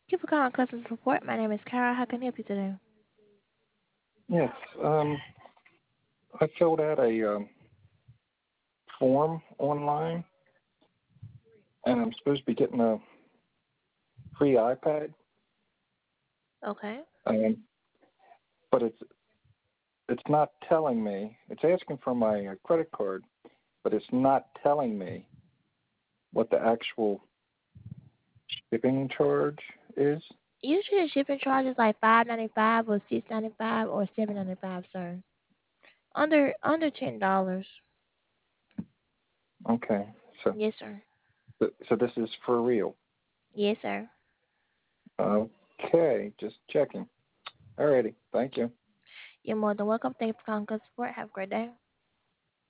Thank you for calling customer support. My name is Kara. How can I help you today? Yes, I filled out a form online, and I'm supposed to be getting a free iPad, Okay. um, but it's not telling me. It's asking for my credit card, but it's not telling me what the actual shipping charge is. Usually the shipping charge is like $5.95 or $6.95 or $7.95, sir. Under $10. Okay, so Yes, sir. so this is for real. Yes, sir. Okay, just checking. Alrighty, thank you. You're more than welcome. Thank you for calling customer support. Have a great day.